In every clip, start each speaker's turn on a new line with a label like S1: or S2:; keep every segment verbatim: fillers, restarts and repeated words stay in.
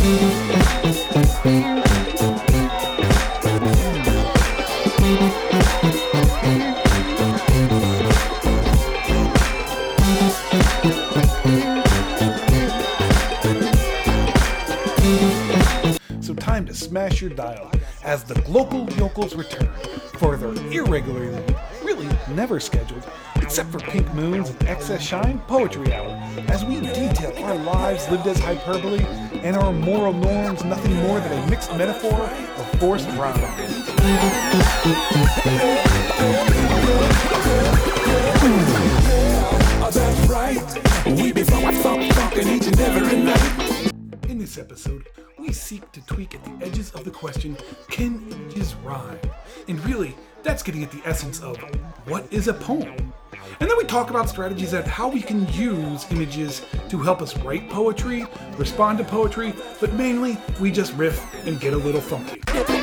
S1: So time to smash your dial as the Global Yokels return for their irregularly, really never scheduled, except for pink moons and excess shine, poetry hour, as we detail our lives lived as hyperbole and our moral norms nothing more than a mixed metaphor of forced rhyme.
S2: Oh, that's right. We be fucking each and every night.
S1: In this episode, we seek to tweak at the edges of the question, can images rhyme? And really, that's getting at the essence of, what is a poem? And then we talk about strategies at how we can use images to help us write poetry, respond to poetry, but mainly, we just riff and get a little funky.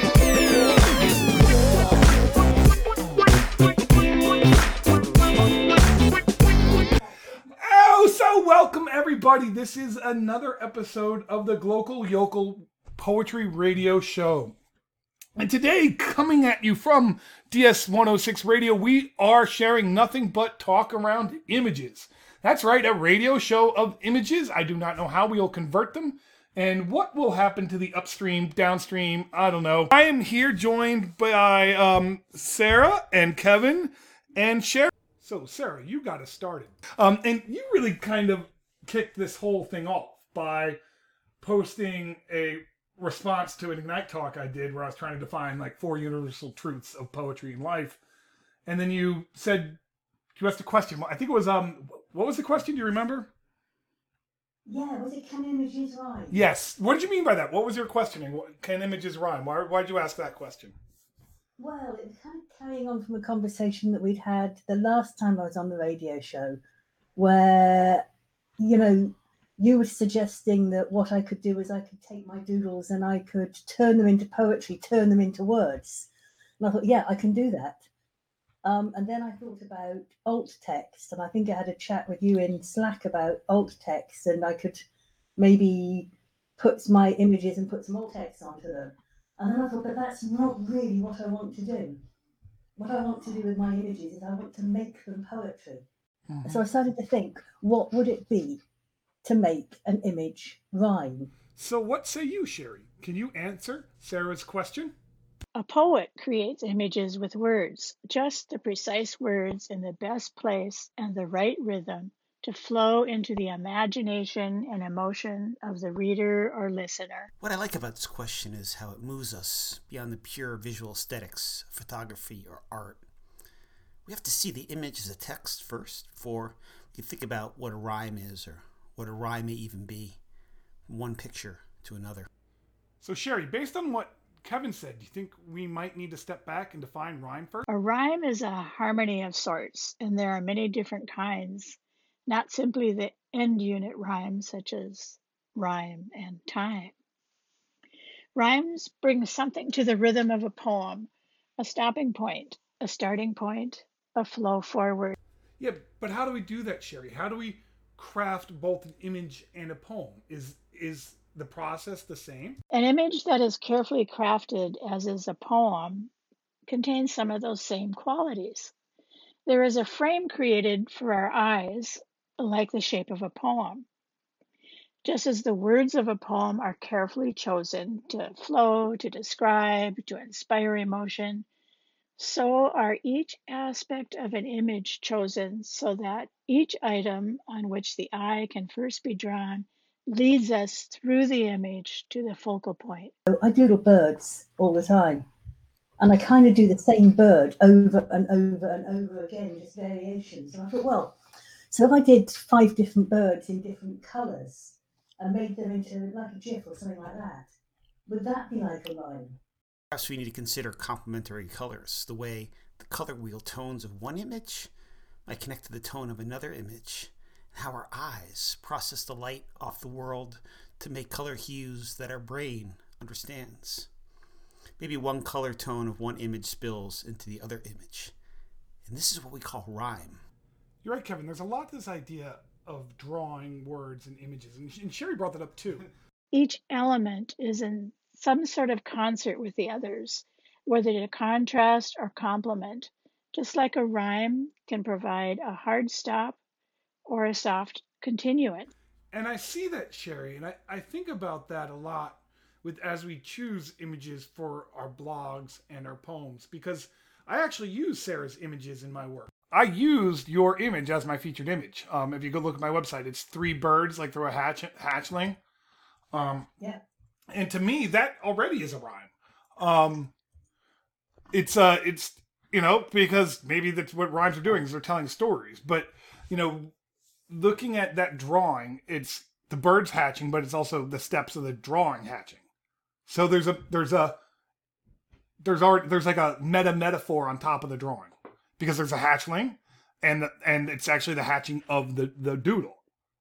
S1: So welcome everybody, this is another episode of the Global Yokel Poetry Radio Show. And today, coming at you from D S one oh six Radio, we are sharing nothing but talk around images. That's right, a radio show of images. I do not know how we will convert them and what will happen to the upstream, downstream, I don't know. I am here joined by um, Sarah and Kevin and Sherry. So, Sarah, you got us started. Um, and you really kind of kicked this whole thing off by posting a response to an Ignite talk I did where I was trying to define like four universal truths of poetry and life. And then you said, you asked a question. I think it was, um, what was the question? Do you remember?
S3: Yeah, was it can images rhyme?
S1: Yes. What did you mean by that? What was your questioning? Can images rhyme? Why why did you ask that question?
S3: Well, it was kind of carrying on from a conversation that we'd had the last time I was on the radio show, where, you know, you were suggesting that what I could do is I could take my doodles and I could turn them into poetry, turn them into words. And I thought, yeah, I can do that. Um, and then I thought about alt text, and I think I had a chat with you in Slack about alt text, and I could maybe put my images and put some alt text onto them. And then I thought, but that's not really what I want to do. What I want to do with my images is I want to make them poetry. Mm-hmm. So I started to think, what would it be to make an image rhyme?
S1: So what say you, Sherry? Can you answer Sarah's question?
S4: A poet creates images with words, just the precise words in the best place and the right rhythm to flow into the imagination and emotion of the reader or listener.
S5: What I like about this question is how it moves us beyond the pure visual aesthetics of photography or art. We have to see the image as a text first before we can think about what a rhyme is or what a rhyme may even be from one picture to another.
S1: So Sherry, based on what Kevin said, do you think we might need to step back and define rhyme first?
S4: A rhyme is a harmony of sorts, and there are many different kinds. Not simply the end unit rhymes such as rhyme and time. Rhymes bring something to the rhythm of a poem, a stopping point, a starting point, a flow forward.
S1: Yeah, but how do we do that, Sherry? How do we craft both an image and a poem? Is is the process the same?
S4: An image that is carefully crafted, as is a poem, contains some of those same qualities. There is a frame created for our eyes, like the shape of a poem. Just as the words of a poem are carefully chosen to flow, to describe, to inspire emotion, so are each aspect of an image chosen so that each item on which the eye can first be drawn leads us through the image to the focal point.
S3: I doodle birds all the time, and I kind of do the same bird over and over and over again, just variations. And I thought, well, so if I did five different birds in different colours and made them into like a GIF or something like that, would that be like a rhyme?
S5: Perhaps we need to consider complementary colors, the way the color wheel tones of one image might connect to the tone of another image, and how our eyes process the light off the world to make color hues that our brain understands. Maybe one color tone of one image spills into the other image. And this is what we call rhyme.
S1: You're right, Kevin. There's a lot to this idea of drawing words and images. And, and Sherry brought that up too.
S4: Each element is in some sort of concert with the others, whether to contrast or complement, just like a rhyme can provide a hard stop or a soft continuant.
S1: And I see that, Sherry, and I, I think about that a lot with as we choose images for our blogs and our poems, because I actually use Sarah's images in my work. I used your image as my featured image. Um, if you go look at my website, it's three birds like through a hatch, hatchling. Um,
S3: Yeah.
S1: and to me, that already is a rhyme. Um, it's uh, it's you know because maybe that's what rhymes are doing is they're telling stories. But you know, looking at that drawing, it's the birds hatching, but it's also the steps of the drawing hatching. So there's a there's a there's already there's like a meta metaphor on top of the drawing because there's a hatchling, and the, and it's actually the hatching of the the doodle.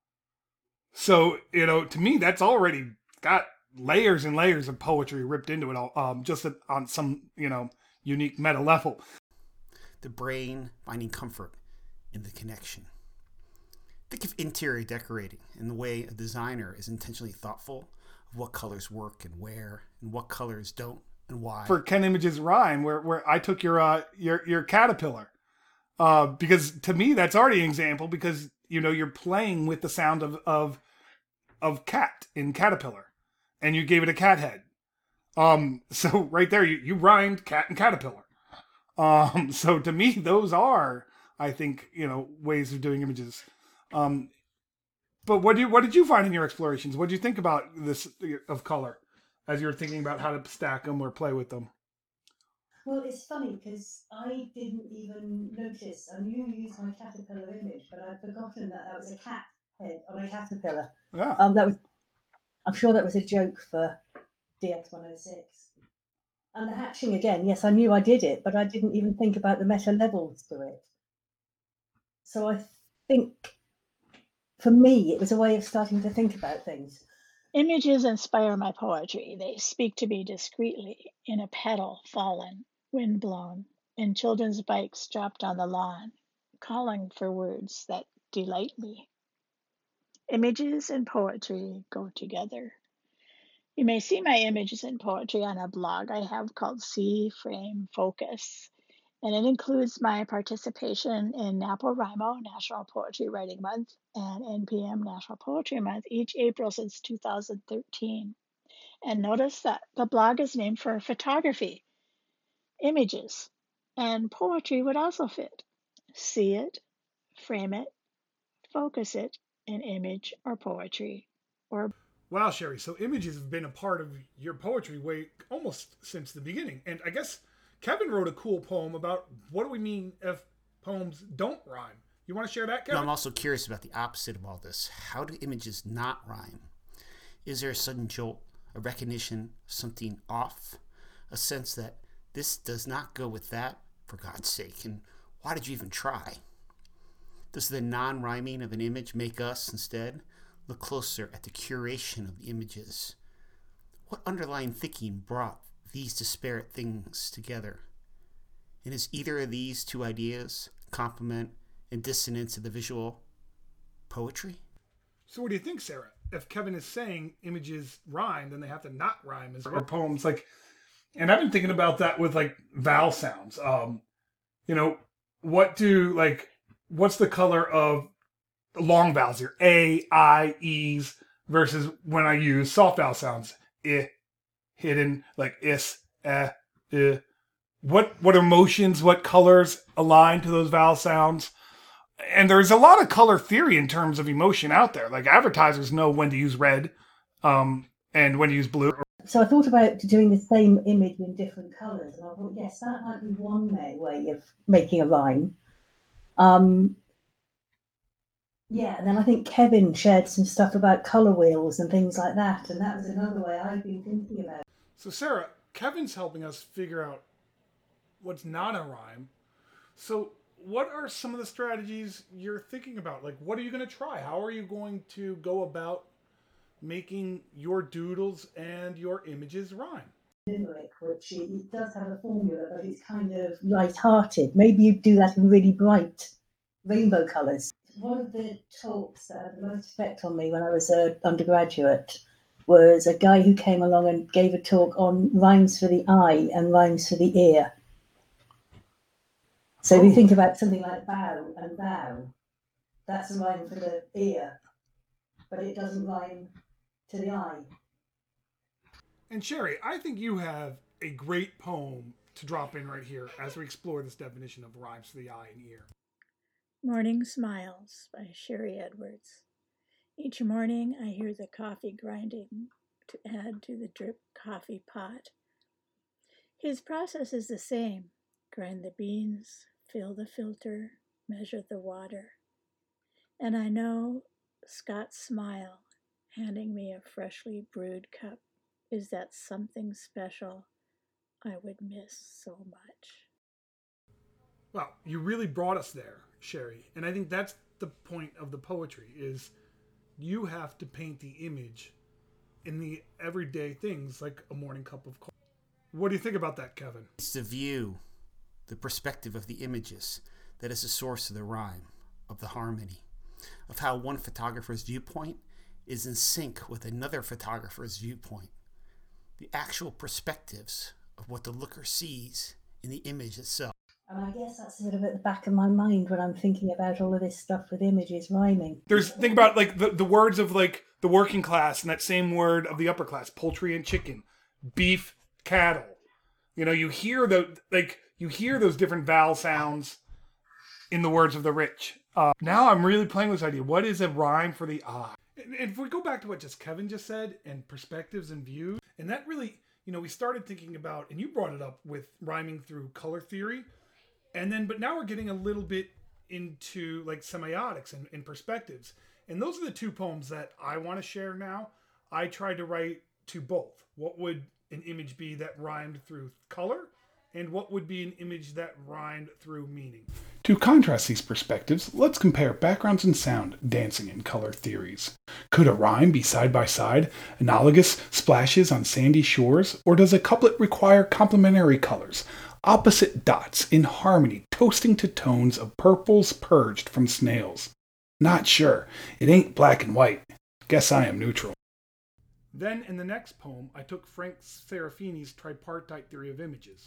S1: So you know, to me, that's already got layers and layers of poetry ripped into it, all um, just on some you know unique meta level.
S5: The brain finding comfort in the connection. Think of interior decorating and the way a designer is intentionally thoughtful of what colors work and where, and what colors don't and why.
S1: For Ken Image's rhyme, where where I took your uh, your your caterpillar, uh, because to me that's already an example because you know you're playing with the sound of of of cat in caterpillar, and you gave it a cat head. Um, so right there you you rhymed cat and caterpillar. Um, so to me those are I think you know ways of doing images. Um, but what do you, what did you find in your explorations? What did you think about this of color as you were thinking about how to stack them or play with them?
S3: Well, it's funny because I didn't even notice. I knew you used my caterpillar image, but I'd forgotten that that was a cat head on a caterpillar.
S1: Yeah.
S3: Um, that was. I'm sure that was a joke for D X one oh six. And the hatching again. Yes, I knew I did it, but I didn't even think about the meta levels to it. So I think, for me, it was a way of starting to think about things.
S4: Images inspire my poetry. They speak to me discreetly in a petal fallen, wind blown, and children's bikes dropped on the lawn, calling for words that delight me. Images and poetry go together. You may see my images and poetry on a blog I have called See Frame Focus, and it includes my participation in NaPoWriMo, National Poetry Writing Month, and N P M National Poetry Month each April since two thousand thirteen. And notice that the blog is named for photography, images, and poetry would also fit. See it, frame it, focus it in image or poetry. Or
S1: Wow, Sherry. So images have been a part of your poetry way almost since the beginning. And I guess Kevin wrote a cool poem about what do we mean if poems don't rhyme. You want to share that, Kevin?
S5: No, I'm also curious about the opposite of all this. How do images not rhyme? Is there a sudden jolt, a recognition of something off, a sense that this does not go with that, for God's sake, and why did you even try? Does the non-rhyming of an image make us, instead, look closer at the curation of the images? What underlying thinking brought these disparate things together? And is either of these two ideas complement and dissonance of the visual poetry?
S1: So what do you think, Sarah? If Kevin is saying images rhyme, then they have to not rhyme as well. Or poems like, and I've been thinking about that with like vowel sounds. Um, you know, what do like, what's the color of long vowels here? A, I, E's versus when I use soft vowel sounds. I, hidden, like is, eh, eh. What, what emotions, what colors align to those vowel sounds? And there's a lot of color theory in terms of emotion out there. Like advertisers know when to use red um, and when to use blue.
S3: So I thought about doing the same image in different colours, and I thought, yes, that might be one way of making a rhyme. Um, yeah, and then I think Kevin shared some stuff about colour wheels and things like that, and that was another way I've been thinking about.
S1: So Sarah, Kevin's helping us figure out what's not a rhyme. So what are some of the strategies you're thinking about? Like, what are you going to try? How are you going to go about making your doodles and your images rhyme?
S3: Limerick, which it does have a formula, but it's kind of light-hearted. Maybe you do that in really bright rainbow colours. One of the talks that had the most effect on me when I was an undergraduate was a guy who came along and gave a talk on rhymes for the eye and rhymes for the ear. So if you think about something like bow and bow, that's a rhyme for the ear, but it doesn't rhyme to the eye.
S1: And Sherry, I think you have a great poem to drop in right here as we explore this definition of rhymes for the eye and ear.
S4: Morning Smiles by Sherry Edwards. Each morning I hear the coffee grinding to add to the drip coffee pot. His process is the same. Grind the beans, fill the filter, measure the water. And I know Scott's smile, handing me a freshly brewed cup, is that something special I would miss so much.
S1: Well, you really brought us there, Sherry. And I think that's the point of the poetry, is you have to paint the image in the everyday things like a morning cup of coffee. What do you think about that, Kevin?
S5: It's the view, the perspective of the images that is the source of the rhyme, of the harmony, of how one photographer's viewpoint is in sync with another photographer's viewpoint. The actual perspectives of what the looker sees in the image itself.
S3: And I guess that's sort of at the back of my mind when I'm thinking about all of this stuff with images rhyming.
S1: There's, think about like the, the words of like the working class and that same word of the upper class, poultry and chicken, beef, cattle. You know, you hear the, like, you hear those different vowel sounds in the words of the rich. Uh, now I'm really playing with this idea. What is a rhyme for the eye? And, and if we go back to what just Kevin just said, and perspectives and views, and that really, you know, we started thinking about, and you brought it up with rhyming through color theory. And then, but now we're getting a little bit into like semiotics and, and perspectives. And those are the two poems that I want to share now. I tried to write to both. What would an image be that rhymed through color? And what would be an image that rhymed through meaning? To contrast these perspectives, let's compare backgrounds and sound, dancing, and color theories. Could a rhyme be side by side, analogous splashes on sandy shores, or does a couplet require complementary colors, opposite dots in harmony, toasting to tones of purples purged from snails? Not sure. It ain't black and white. Guess I am neutral. Then in the next poem, I took Frank Serafini's tripartite theory of images.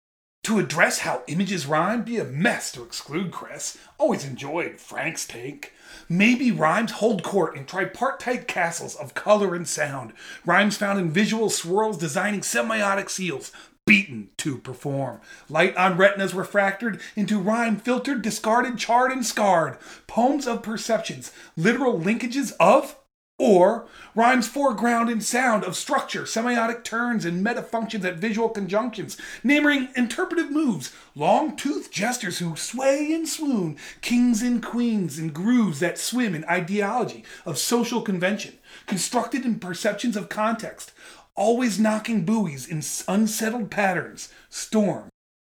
S1: To address how images rhyme, be a mess to exclude Cress. Always enjoyed Frank's take. Maybe rhymes hold court in tripartite castles of color and sound. Rhymes found in visual swirls designing semiotic seals, beaten to perform. Light on retinas refractored into rhyme filtered, discarded, charred, and scarred. Poems of perceptions, literal linkages of, or rhymes foreground in sound of structure, semiotic turns, and meta-functions at visual conjunctions, naming interpretive moves, long-toothed gestures who sway and swoon, kings and queens, and grooves that swim in ideology of social convention, constructed in perceptions of context, always knocking buoys in unsettled patterns, storm.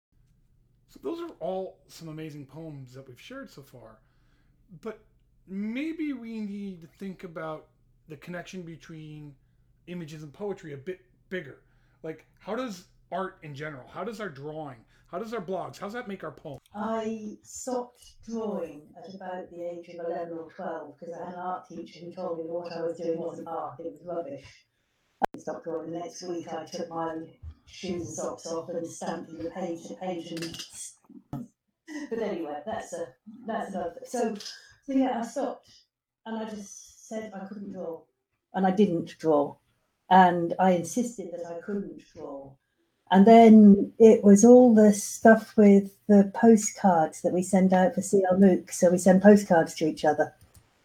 S1: So those are all some amazing poems that we've shared so far, but maybe we need to think about the connection between images and poetry a bit bigger. Like, how does art in general, how does our drawing, how does our blogs, how does that make our poem?
S3: I stopped drawing at about the age of eleven or twelve because I had an art teacher who told me that what I was doing wasn't art, it was rubbish. I stopped drawing. The next week I took my shoes and socks off and stamped them the page to page. And... but anyway, that's a that's another thing. So, so yeah, I stopped and I just said I couldn't draw. And I didn't draw. And I insisted that I couldn't draw. And then it was all the stuff with the postcards that we send out for C L MOOC. So we send postcards to each other.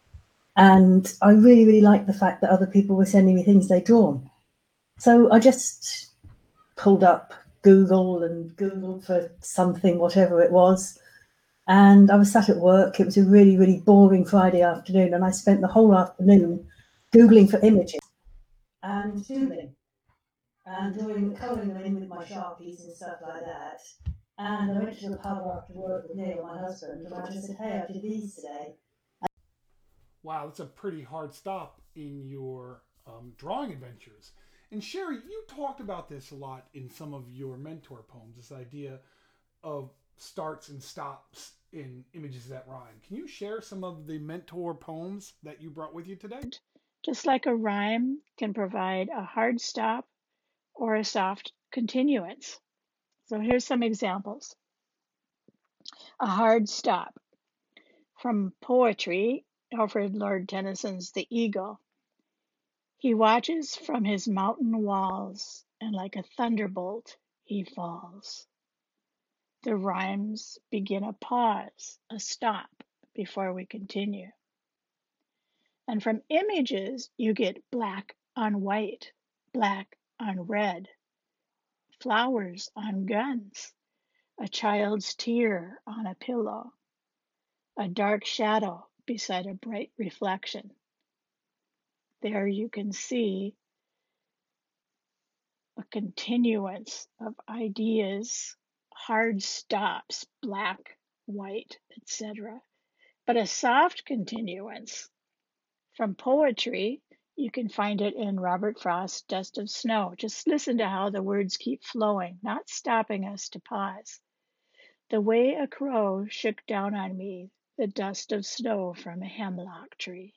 S3: And I really, really liked the fact that other people were sending me things they'd drawn. So I just pulled up Google and Googled for something, whatever it was. And I was sat at work. It was a really, really boring Friday afternoon. And I spent the whole afternoon Googling for images and doodling and doing, colouring them in with my Sharpies and stuff like that. And I went to the pub after work with Neil, my husband, and I just said, hey, I did these today.
S1: Wow, that's a pretty hard stop in your um, drawing adventures. And Sherry, you talked about this a lot in some of your mentor poems, this idea of starts and stops in images that rhyme. Can you share some of the mentor poems that you brought with you today?
S4: just like a rhyme can provide a hard stop or a soft continuance. So here's some examples. A hard stop. From poetry, Alfred Lord Tennyson's The Eagle. He watches from his mountain walls, and like a thunderbolt he falls. The rhymes begin a pause, a stop, before we continue. And from images, you get black on white, black on red, flowers on guns, a child's tear on a pillow, a dark shadow beside a bright reflection. There you can see a continuance of ideas, hard stops, black, white, et cetera. But a soft continuance. From poetry, you can find it in Robert Frost's Dust of Snow. Just listen to how the words keep flowing, not stopping us to pause. The way a crow shook down on me the dust of snow from a hemlock tree.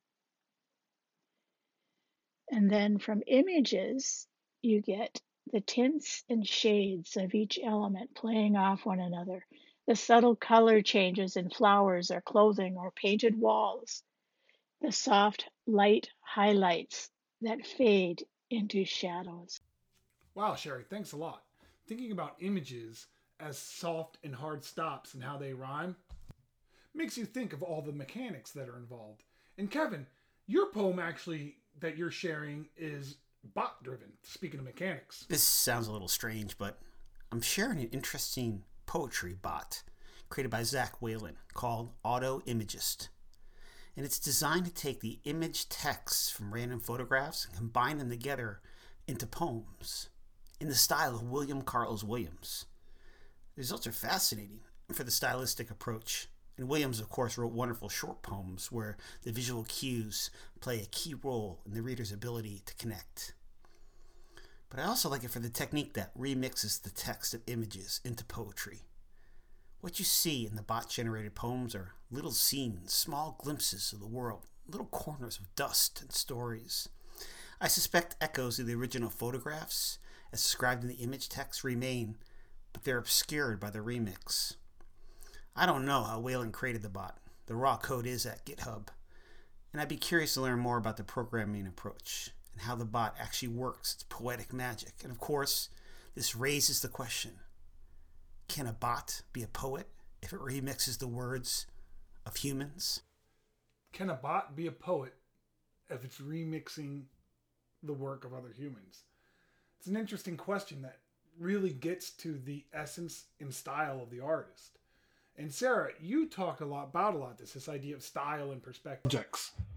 S4: And then from images, you get the tints and shades of each element playing off one another, the subtle color changes in flowers or clothing or painted walls, the soft light highlights that fade into shadows.
S1: Wow, Sherry, thanks a lot. Thinking about images as soft and hard stops and how they rhyme makes you think of all the mechanics that are involved. And Kevin, your poem actually that you're sharing is bot driven, speaking of mechanics.
S5: This sounds a little strange, but I'm sharing an interesting poetry bot created by Zach Whalen called Auto Imagist. And it's designed to take the image texts from random photographs and combine them together into poems in the style of William Carlos Williams. The results are fascinating for the stylistic approach. And Williams, of course, wrote wonderful short poems where the visual cues play a key role in the reader's ability to connect. But I also like it for the technique that remixes the text of images into poetry. What you see in the bot-generated poems are little scenes, small glimpses of the world, little corners of dust and stories. I suspect echoes of the original photographs, as described in the image text, remain, but they're obscured by the remix. I don't know how Whalen created the bot. The raw code is at GitHub. And I'd be curious to learn more about the programming approach and how the bot actually works, its poetic magic. And of course, this raises the question, can a bot be a poet if it remixes the words of humans?
S1: Can a bot be a poet if it's remixing the work of other humans? It's an interesting question that really gets to the essence and style of the artist. And Sarah, you talked a lot about a lot of this, this idea of style and perspective.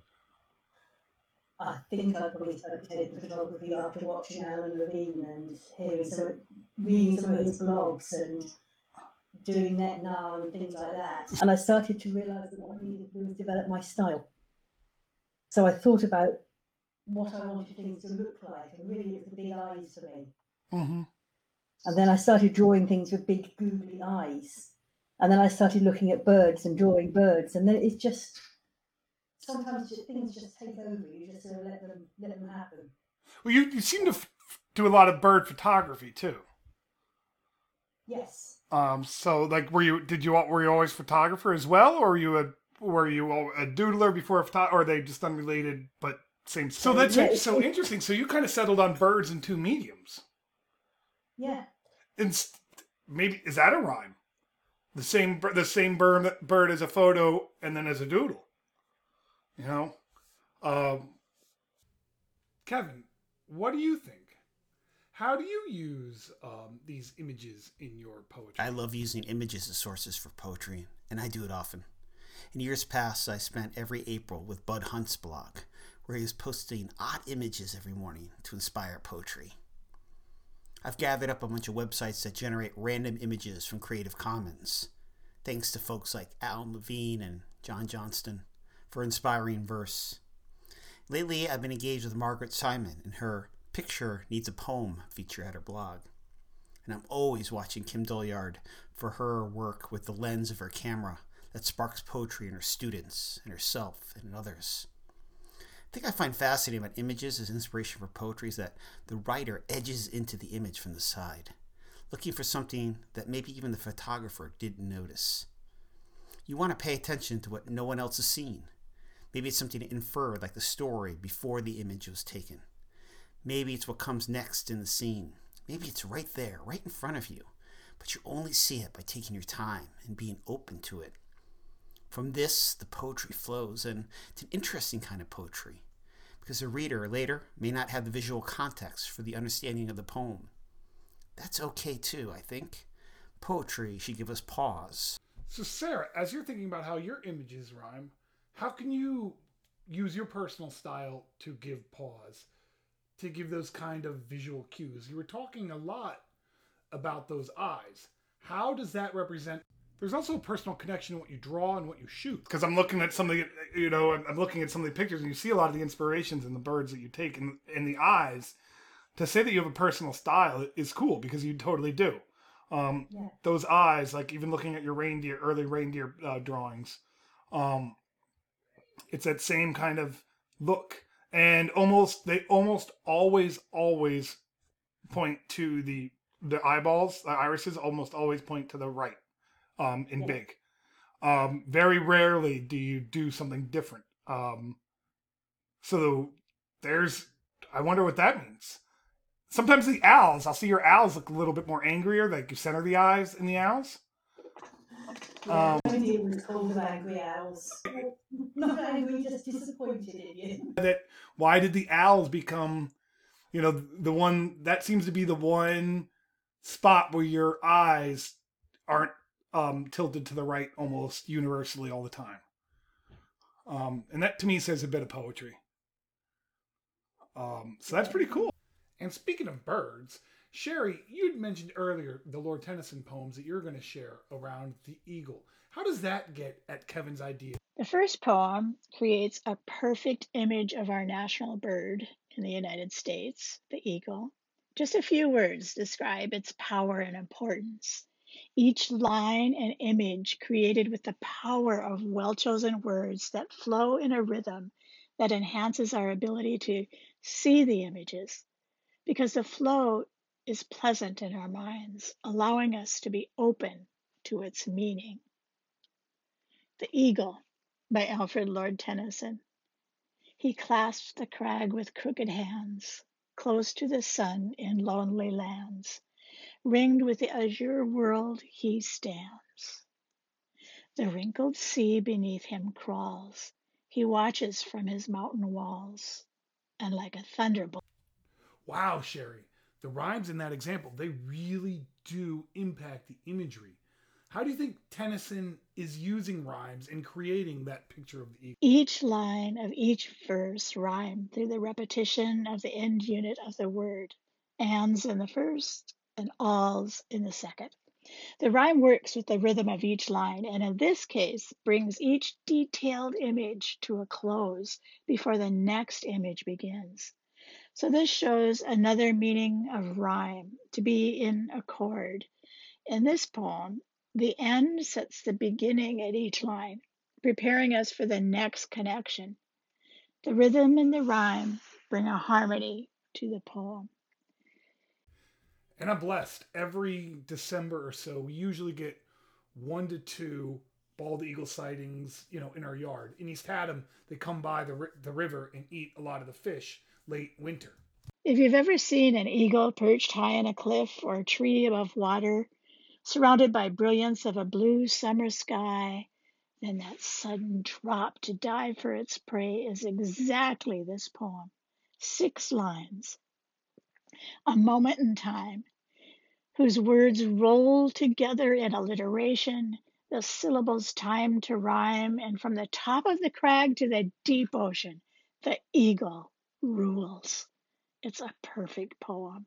S3: I think I probably started taking photography after watching Alan Levine and hearing some, reading some of his blogs and doing NetNow and things like that. And I started to realise that what I needed to do was develop my style. So I thought about what I wanted things to look like, and really it was the big eyes for me.
S1: Mm-hmm.
S3: And then I started drawing things with big googly eyes. And then I started looking at birds and drawing birds, and then it's just sometimes just, things just take over. You just sort of let them let them happen.
S1: Well, you, you seem to f- do a lot of bird photography too.
S3: Yes.
S1: Um. So, like, were you did you were you always a photographer as well, or were you a were you a doodler before a photo, or are they just unrelated but same? So that's
S3: yeah,
S1: so interesting. So you kind of settled on birds in two mediums.
S3: Yeah.
S1: And maybe is that a rhyme? The same the same bird bird as a photo and then as a doodle. You know, um, Kevin, what do you think? How do you use um, these images in your poetry?
S5: I love using images as sources for poetry, and I do it often. In years past, I spent every April with Bud Hunt's blog, where he was posting odd images every morning to inspire poetry. I've gathered up a bunch of websites that generate random images from Creative Commons, thanks to folks like Alan Levine and John Johnston for inspiring verse. Lately, I've been engaged with Margaret Simon and her Picture Needs a Poem feature at her blog. And I'm always watching Kim Dolliard for her work with the lens of her camera that sparks poetry in her students and herself and in others. The thing I find fascinating about images as inspiration for poetry is that the writer edges into the image from the side, looking for something that maybe even the photographer didn't notice. You want to pay attention to what no one else has seen. Maybe it's something to infer, like the story before the image was taken. Maybe it's what comes next in the scene. Maybe it's right there, right in front of you, but you only see it by taking your time and being open to it. From this, the poetry flows, and it's an interesting kind of poetry, because the reader later may not have the visual context for the understanding of the poem. That's okay too, I think. Poetry should give us pause.
S1: So Sarah, as you're thinking about how your images rhyme, how can you use your personal style to give pause, to give those kind of visual cues? You were talking a lot about those eyes. How does that represent? There's also a personal connection in what you draw and what you shoot. Because I'm looking at some of the, you know, I'm I'm looking at some of the pictures, and you see a lot of the inspirations in the birds that you take in, in the eyes. To say that you have a personal style is cool, because you totally do. Um,
S3: Yeah.
S1: Those eyes, like even looking at your reindeer, early reindeer uh, drawings, um, it's that same kind of look. And almost, they almost always, always point to the, the eyeballs, the irises almost always point to the right. Um, in
S3: Yeah.
S1: big. Um, very rarely do you do something different. Um, so there's, I wonder what that means. Sometimes the owls, I'll see your owls look a little bit more angrier, like you center the eyes in the owls.
S3: Yeah,
S1: Um,
S3: maybe it was called of angry owls. Not angry, just disappointed in you.
S1: that why did the owls become, you know, the one that seems to be the one spot where your eyes aren't um, tilted to the right almost universally all the time. Um, and that to me says a bit of poetry. Um, so that's pretty cool. And speaking of birds, Sherry, you'd mentioned earlier the Lord Tennyson poems that you're going to share around the eagle. How does that get at Kevin's idea?
S4: The first poem creates a perfect image of our national bird in the United States, the eagle. Just a few words describe its power and importance. Each line and image created with the power of well-chosen words that flow in a rhythm that enhances our ability to see the images, because the flow is pleasant in our minds, allowing us to be open to its meaning. The Eagle by Alfred Lord Tennyson. He clasps the crag with crooked hands, close to the sun in lonely lands. Ringed with the azure world he stands. The wrinkled sea beneath him crawls. He watches from his mountain walls, and like a thunderbolt.
S1: Wow, Sherry, the rhymes in that example, they really do impact the imagery. How do you think Tennyson is using rhymes in creating that picture of the eagle?
S4: Each line of each verse rhyme through the repetition of the end unit of the word, ands in the first and alls in the second. The rhyme works with the rhythm of each line, and in this case brings each detailed image to a close before the next image begins. So this shows another meaning of rhyme, to be in accord. In this poem, the end sets the beginning at each line, preparing us for the next connection. The rhythm and the rhyme bring a harmony to the poem.
S1: And I'm blessed. Every December or so, we usually get one to two bald eagle sightings, you know, in our yard. In East Haddam, they come by the, ri- the river and eat a lot of the fish late winter.
S4: If you've ever seen an eagle perched high on a cliff or a tree above water, surrounded by brilliance of a blue summer sky, then that sudden drop to dive for its prey is exactly this poem. Six lines, a moment in time, whose words roll together in alliteration, the syllables time to rhyme, and from the top of the crag to the deep ocean, the eagle rules. It's a perfect poem.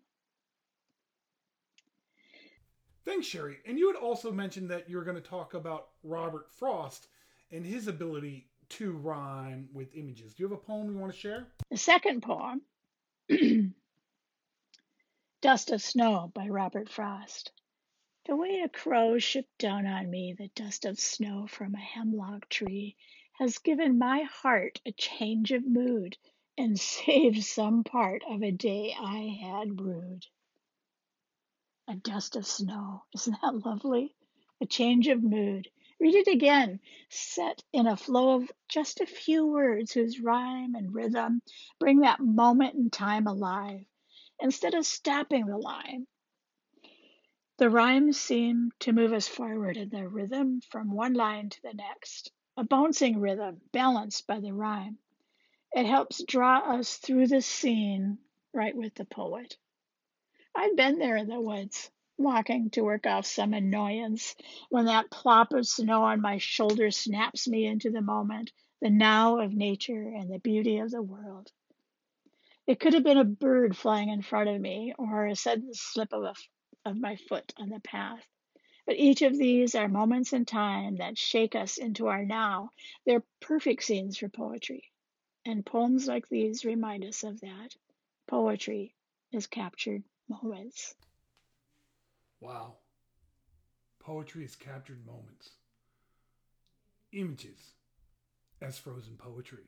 S1: Thanks, Sherry. And you had also mentioned that you were going to talk about Robert Frost and his ability to rhyme with images. Do you have a poem you want to share?
S4: The second poem, Dust of Snow by Robert Frost. The way a crow shipped down on me the dust of snow from a hemlock tree has given my heart a change of mood and saved some part of a day I had brewed. A dust of snow, isn't that lovely? A change of mood. Read it again, set in a flow of just a few words whose rhyme and rhythm bring that moment in time alive, instead of stopping the line. The rhymes seem to move us forward in their rhythm from one line to the next, a bouncing rhythm balanced by the rhyme. It helps draw us through the scene right with the poet. I've been there in the woods, walking to work off some annoyance, when that plop of snow on my shoulder snaps me into the moment, the now of nature and the beauty of the world. It could have been a bird flying in front of me, or a sudden slip of, a, of my foot on the path. But each of these are moments in time that shake us into our now. They're perfect scenes for poetry. And poems like these remind us of that. Poetry is captured moments.
S1: Wow. Poetry is captured moments. Images as frozen poetry.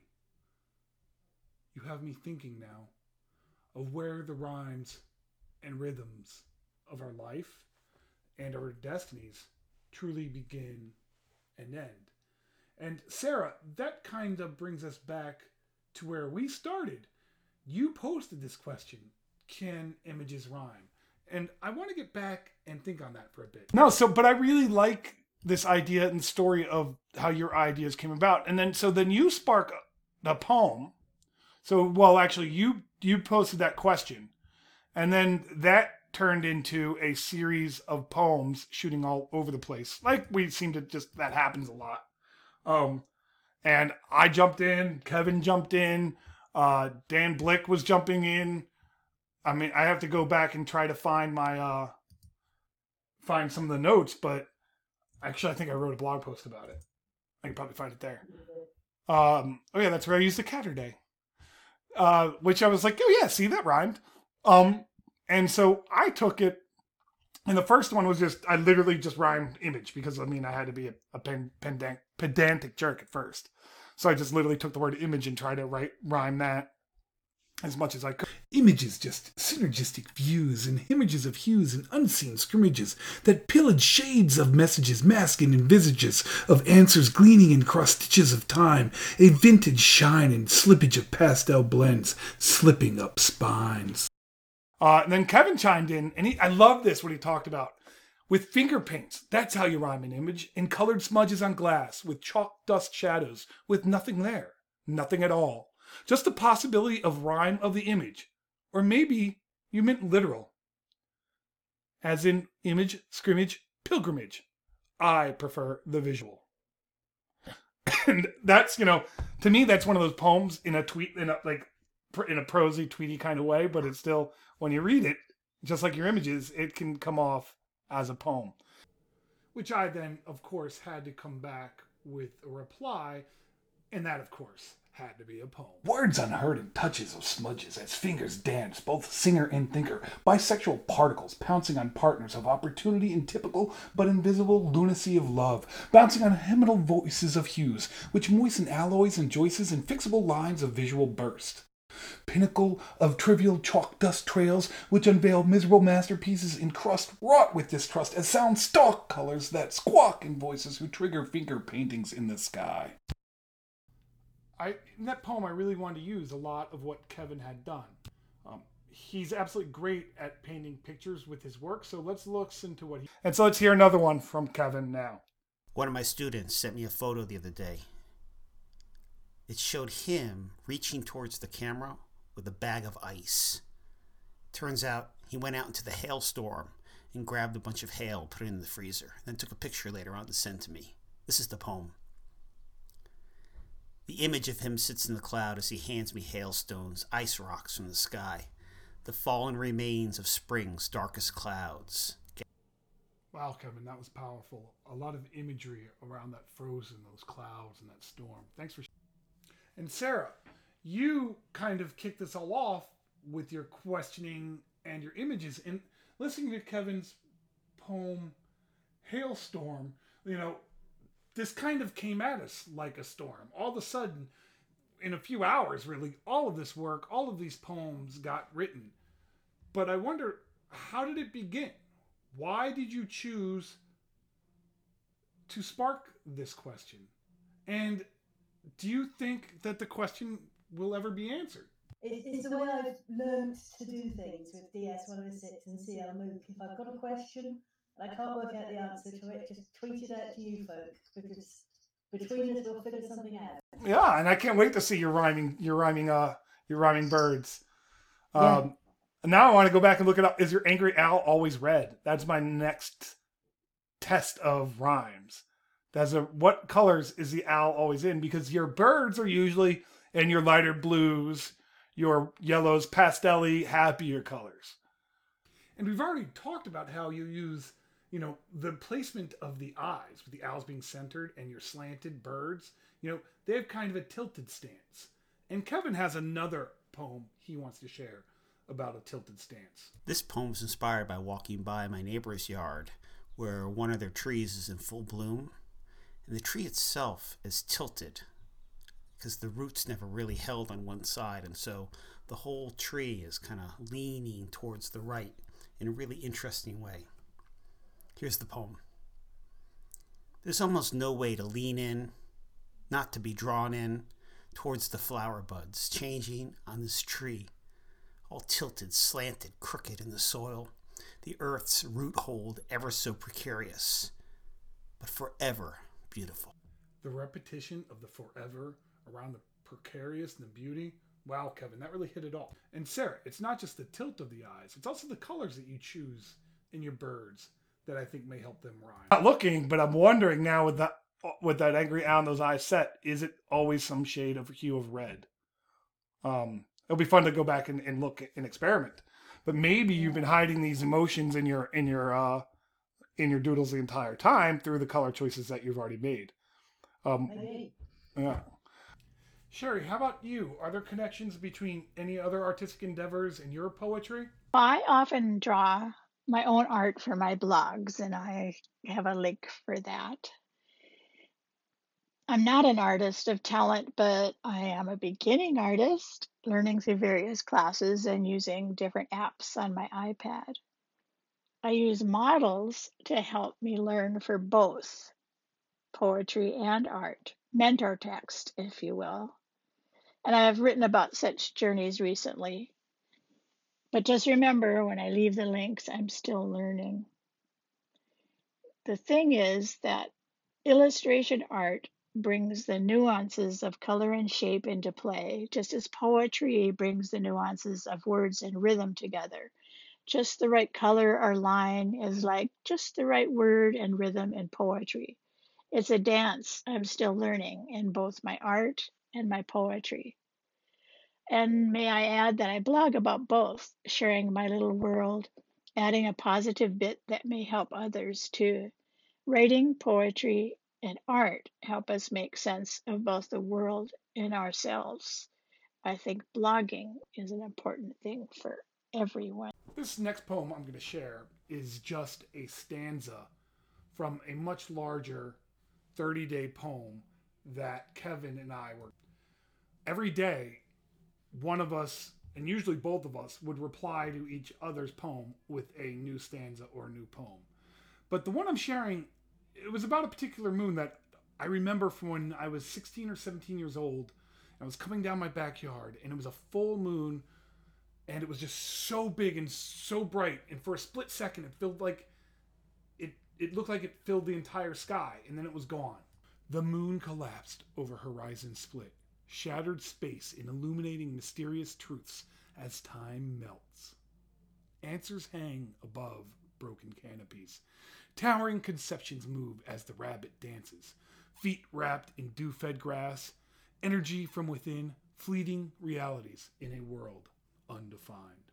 S1: You have me thinking now of where the rhymes and rhythms of our life and our destinies truly begin and end. And Sarah, that kind of brings us back to where we started. You posted this question, can images rhyme? And I want to get back and think on that for a bit. No, so, but I really like this idea and story of how your ideas came about. And then, so then you spark a poem. So, well, actually, you, you posted that question. And then that turned into a series of poems shooting all over the place. Like we seem to just, that happens a lot. Um, and I jumped in, Kevin jumped in, uh, Dan Blick was jumping in. I mean, I have to go back and try to find my, uh, find some of the notes, but actually I think I wrote a blog post about it. I can probably find it there. Um, oh yeah, that's where I used the Catter Day. Uh, which I was like, oh yeah, see, that rhymed. Um, and so I took it, and the first one was just, I literally just rhymed image, because I mean, I had to be a, a pen, pendant, pedantic jerk at first. So I just literally took the word image and tried to write, rhyme that as much as I could. Images, just synergistic views and images of hues and unseen scrimmages that pillage shades of messages, masking in visages of answers gleaning in cross stitches of time, a vintage shine and slippage of pastel blends slipping up spines. Uh, and then Kevin chimed in, and he, I love this, what he talked about. With finger paints, that's how you rhyme an image, in colored smudges on glass, with chalk dust shadows, with nothing there, nothing at all. Just the possibility of rhyme of the image. Or maybe you meant literal. As in image, scrimmage, pilgrimage. I prefer the visual. And that's, you know, to me, that's one of those poems in a tweet, in a, like, in a prosy, tweety kind of way, but it's still, when you read it, just like your images, it can come off as a poem. Which I then, of course, had to come back with a reply, and that, of course, had to be a poem. Words unheard and touches of smudges as fingers dance, both singer and thinker, bisexual particles pouncing on partners of opportunity in typical but invisible lunacy of love, bouncing on hymnal voices of hues, which moisten alloys and joices and fixable lines of visual burst. Pinnacle of trivial chalk dust trails, which unveil miserable masterpieces in crust wrought with distrust as sound stalk colors that squawk in voices who trigger finger paintings in the sky. I, in that poem, I really wanted to use a lot of what Kevin had done. Um, he's absolutely great at painting pictures with his work, so let's listen to what he... And so let's hear another one from Kevin now.
S5: One of my students sent me a photo the other day. It showed him reaching towards the camera with a bag of ice. Turns out he went out into the hailstorm and grabbed a bunch of hail, put it in the freezer, then took a picture later on to send to me. This is the poem. The image of him sits in the cloud as he hands me hailstones, ice rocks from the sky, the fallen remains of spring's darkest clouds.
S1: Wow, Kevin, that was powerful. A lot of imagery around that frozen, those clouds and that storm. Thanks for... And Sarah, you kind of kicked this all off with your questioning and your images. And listening to Kevin's poem, Hailstorm, you know, this kind of came at us like a storm. All of a sudden, in a few hours, really, all of this work, all of these poems got written. But I wonder, how did it begin? Why did you choose to spark this question? And do you think that the question will ever be answered?
S3: It, it's the way I've learned to do things with D S one oh six and C L MOOC. If I've got a question and I can't work out the answer to it, just tweet it out to you folks, because between us we'll figure something out.
S1: Yeah, and I can't wait to see your rhyming, your rhyming, uh, your rhyming birds. Um,
S3: Yeah.
S1: And now I want to go back and look it up. Is your angry owl always red? That's my next test of rhymes. That's a, what colors is the owl always in? Because your birds are usually in your lighter blues, your yellows, pastel-y, happier colors. And we've already talked about how you use, you know, the placement of the eyes, with the owls being centered and your slanted birds. You know, they have kind of a tilted stance. And Kevin has another poem he wants to share about a tilted stance.
S5: This poem is inspired by walking by my neighbor's yard, where one of their trees is in full bloom, and the tree itself is tilted because the roots never really held on one side, and so the whole tree is kind of leaning towards the right in a really interesting way. Here's the poem. There's almost no way to lean in, not to be drawn in, towards the flower buds changing on this tree, all tilted, slanted, crooked in the soil, the earth's root hold ever so precarious, but forever beautiful.
S1: The repetition of the forever around the precarious and the beauty. Wow, Kevin, that really hit it all. And Sarah, it's not just the tilt of the eyes, it's also the colors that you choose in your birds that I think may help them rhyme. Not looking, but I'm wondering now with that with that angry owl and those eyes set, is it always some shade of hue of red? Um, it'll be fun to go back and, and look and experiment. But maybe you've been hiding these emotions in your in your uh, in your doodles the entire time through the color choices that you've already made. Um,
S3: Maybe.
S1: yeah. Sherry, how about you? Are there connections between any other artistic endeavors and your poetry?
S4: I often draw my own art for my blogs, and I have a link for that. I'm not an artist of talent, but I am a beginning artist, learning through various classes and using different apps on my iPad. I use models to help me learn for both poetry and art, mentor text, if you will. And I have written about such journeys recently. But just remember, when I leave the links, I'm still learning. The thing is that illustration art brings the nuances of color and shape into play, just as poetry brings the nuances of words and rhythm together. Just the right color or line is like just the right word and rhythm in poetry. It's a dance I'm still learning in both my art and my poetry. And may I add that I blog about both, sharing my little world, adding a positive bit that may help others too. Writing, poetry, and art help us make sense of both the world and ourselves. I think blogging is an important thing for everyone.
S1: This next poem I'm going to share is just a stanza from a much larger thirty-day poem that Kevin and I were. Every day, one of us, and usually both of us, would reply to each other's poem with a new stanza or a new poem. But the one I'm sharing, it was about a particular moon that I remember from when I was sixteen or seventeen years old. I was coming down my backyard, and it was a full moon, and it was just so big and so bright. And for a split second, it felt like it, it looked like it filled the entire sky, and then it was gone. The moon collapsed over horizon split, shattered space in illuminating mysterious truths as time melts. Answers hang above broken canopies. Towering conceptions move as the rabbit dances. Feet wrapped in dew-fed grass. Energy from within. Fleeting realities in a world undefined.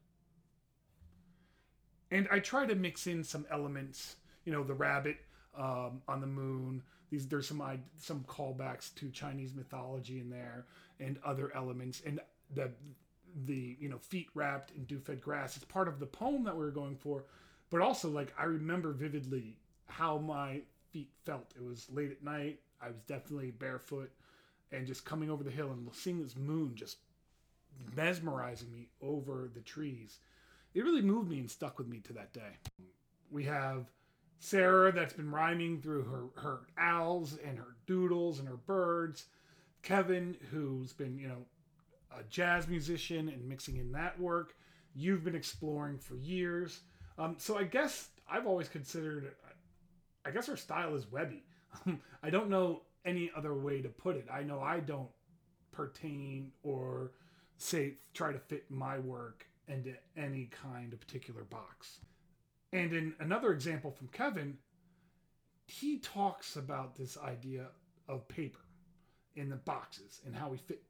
S1: And I try to mix in some elements. You know, the rabbit um, on the moon. These there's some some callbacks to Chinese mythology in there, and other elements, and the the you know feet wrapped in dew-fed grass. It's part of the poem that we were going for, but also like I remember vividly how my feet felt. It was late at night. I was definitely barefoot, and just coming over the hill and seeing this moon just mesmerizing me over the trees. It really moved me and stuck with me to that day. We have Sarah that's been rhyming through her, her owls and her doodles and her birds. Kevin, who's been, you know, a jazz musician and mixing in that work. You've been exploring for years. Um, so I guess I've always considered, I guess our style is webby. I don't know any other way to put it. I know I don't pertain or say, try to fit my work into any kind of particular box. And in another example from Kevin, he talks about this idea of paper in the boxes and how we fit.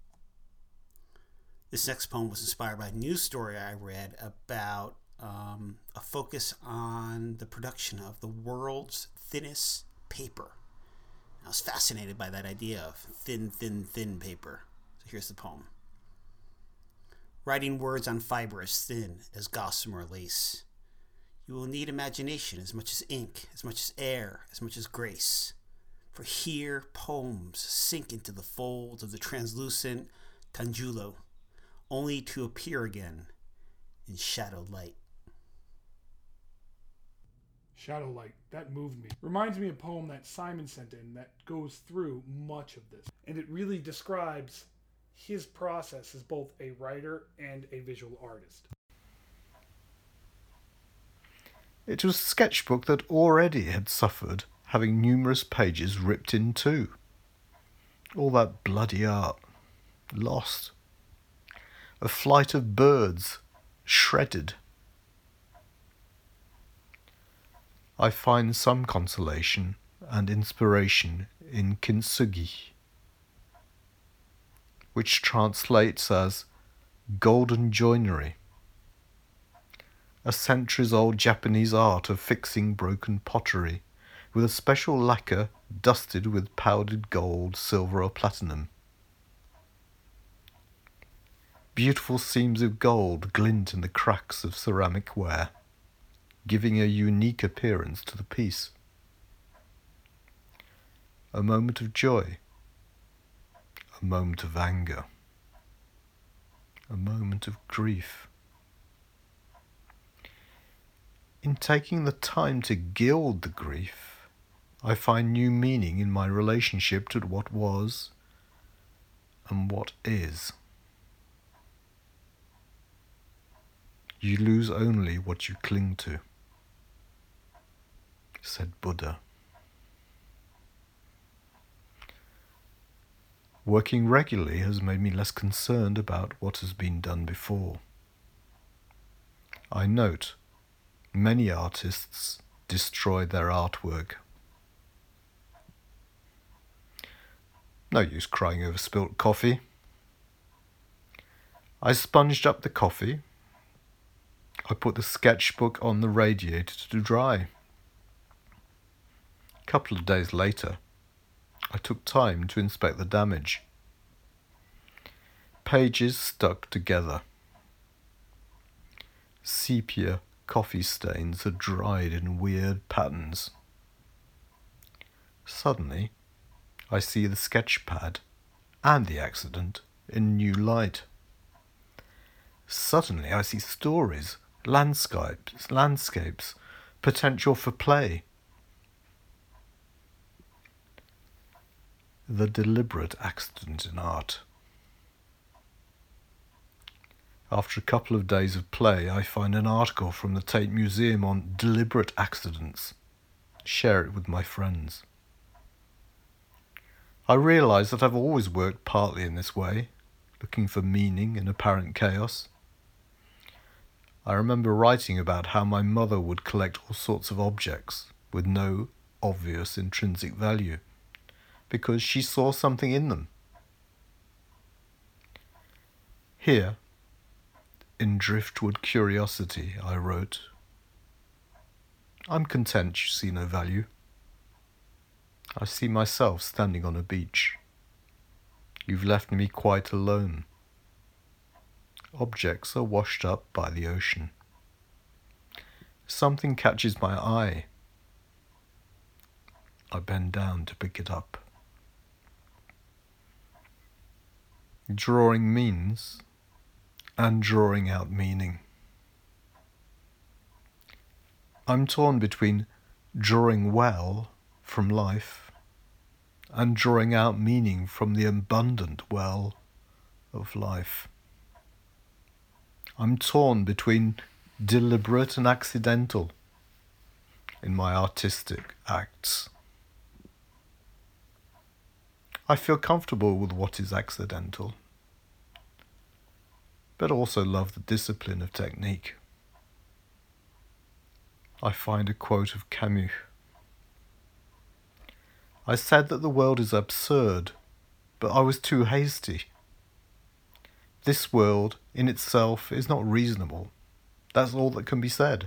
S5: This next poem was inspired by a news story I read about um, a focus on the production of the world's thinnest paper. I was fascinated by that idea of thin, thin, thin paper. So here's the poem. Writing words on fiber as thin as gossamer lace. You will need imagination as much as ink, as much as air, as much as grace. For here poems sink into the folds of the translucent Tanjulo, only to appear again in shadowed light.
S1: Shadow Light, that moved me. Reminds me of a poem that Simon sent in that goes through much of this. And it really describes his process as both a writer and a visual artist.
S6: It was a sketchbook that already had suffered having numerous pages ripped in two. All that bloody art, lost. A flight of birds, shredded. I find some consolation and inspiration in kintsugi, which translates as golden joinery, a centuries-old Japanese art of fixing broken pottery with a special lacquer dusted with powdered gold, silver or platinum. Beautiful seams of gold glint in the cracks of ceramic ware, giving a unique appearance to the piece. A moment of joy, a moment of anger, a moment of grief. In taking the time to gild the grief, I find new meaning in my relationship to what was and what is. You lose only what you cling to, said Buddha. Working regularly has made me less concerned about what has been done before. I note many artists destroy their artwork. No use crying over spilt coffee. I sponged up the coffee. I put the sketchbook on the radiator to dry. A couple of days later, I took time to inspect the damage. Pages stuck together. Sepia coffee stains had dried in weird patterns. Suddenly, I see the sketch pad and the accident in new light. Suddenly, I see stories, landscapes, landscapes, potential for play. The deliberate accident in art. After a couple of days of play, I find an article from the Tate Museum on deliberate accidents. Share it with my friends. I realise that I've always worked partly in this way, looking for meaning in apparent chaos. I remember writing about how my mother would collect all sorts of objects with no obvious intrinsic value, because she saw something in them. Here, in Driftwood Curiosity, I wrote, I'm content you see no value. I see myself standing on a beach. You've left me quite alone. Objects are washed up by the ocean. Something catches my eye. I bend down to pick it up. Drawing means, and drawing out meaning. I'm torn between drawing well from life and drawing out meaning from the abundant well of life. I'm torn between deliberate and accidental in my artistic acts. I feel comfortable with what is accidental, but also love the discipline of technique. I find a quote of Camus. I said that the world is absurd, but I was too hasty. This world in itself is not reasonable. That's all that can be said.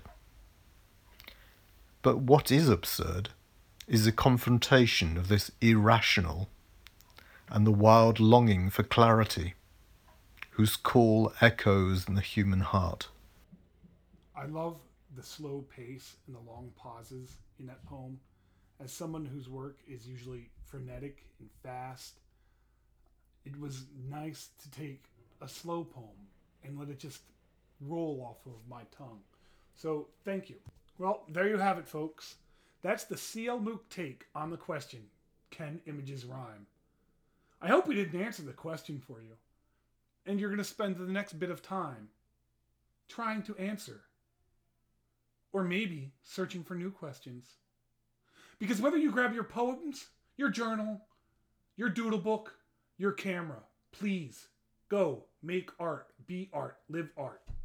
S6: But what is absurd is the confrontation of this irrational and the wild longing for clarity, whose call echoes in the human heart.
S1: I love the slow pace and the long pauses in that poem. As someone whose work is usually frenetic and fast, it was nice to take a slow poem and let it just roll off of my tongue. So thank you. Well, there you have it, folks. That's the C L MOOC take on the question, can images rhyme? I hope we didn't answer the question for you. And you're going to spend the next bit of time trying to answer. Or maybe searching for new questions. Because whether you grab your poems, your journal, your doodle book, your camera, please go make art, be art, live art.